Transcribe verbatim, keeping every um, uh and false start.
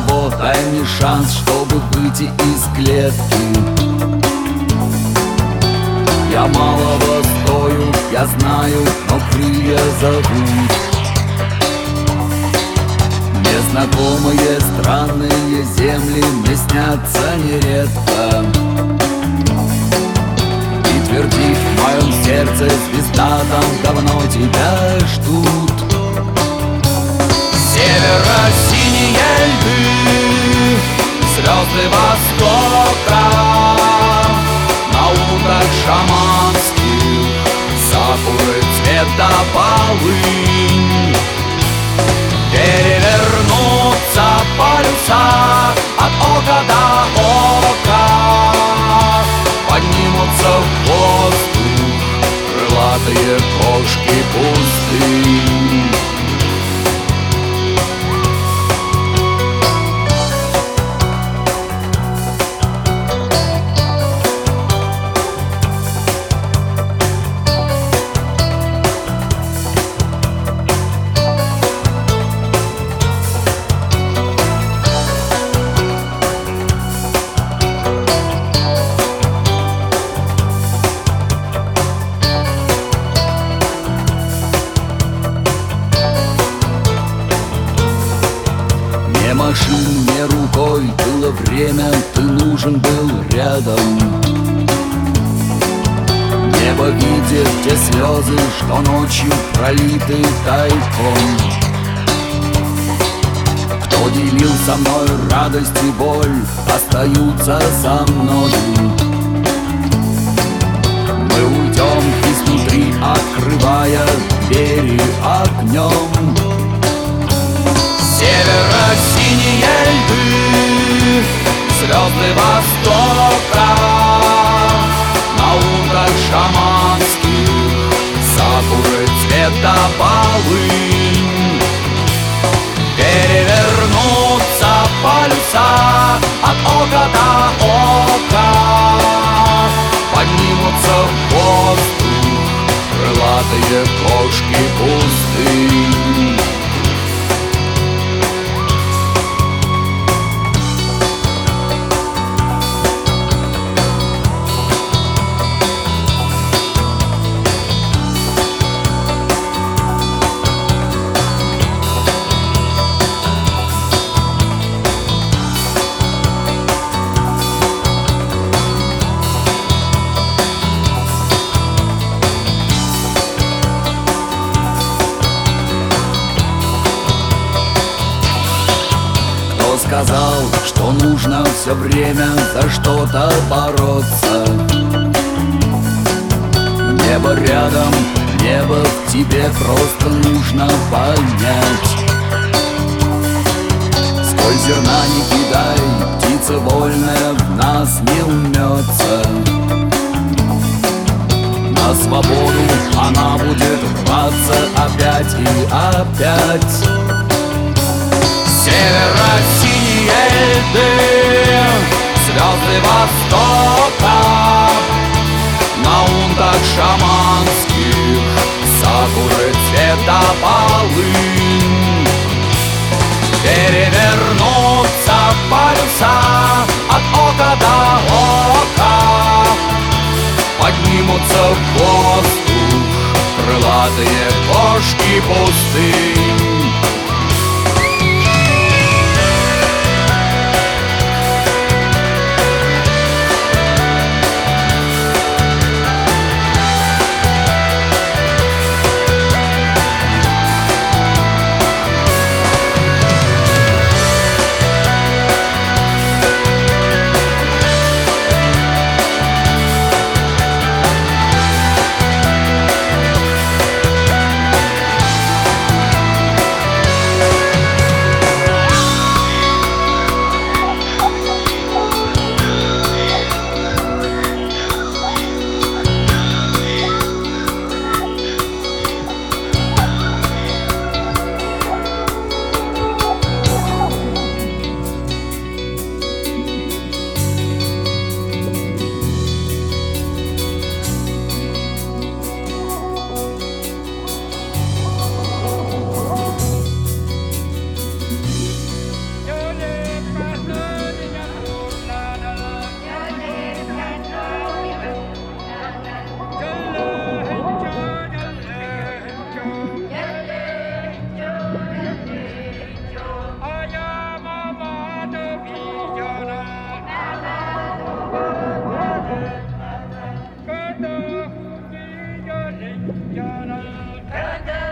того, дай мне шанс, чтобы выйти из клетки. Я малого стою, я знаю, но крылья зовут. Незнакомые странные земли мне снятся нередко. И твердит в моем сердце звезда, там давно тебя ждут. Северо-синие льды, звезды востока, на утах шаманских сакуры цвета полынь. Перевернутся полюса от ока до ока, поднимутся в воздух крылатые кошки пустынь. Не машин, не рукой, было время, ты нужен был рядом. Небо видит те слезы, что ночью пролиты тайком. Кто делил со мной радость и боль, остаются со мною. Мы уйдем изнутри, открывая двери огнем. Северо-синие льды, звезды востока, на утах шаманских сакуры цвета полынь. Перевернутся полюса от ока до ока, поднимутся в воздух крылатые кошки пустынь. Сказал, что нужно все время за что-то бороться. Небо рядом, небо в тебе, просто нужно понять. Сколь зерна не кидай, птица вольная в нас не умнется. На свободу она будет рваться опять и опять. Северо-синие льды, звезды востока, на унтах шаманских сакуры цвета полынь. Перевернутся полюса от ока до ока, поднимутся в воздух крылатые кошки пустынь. Rincanal,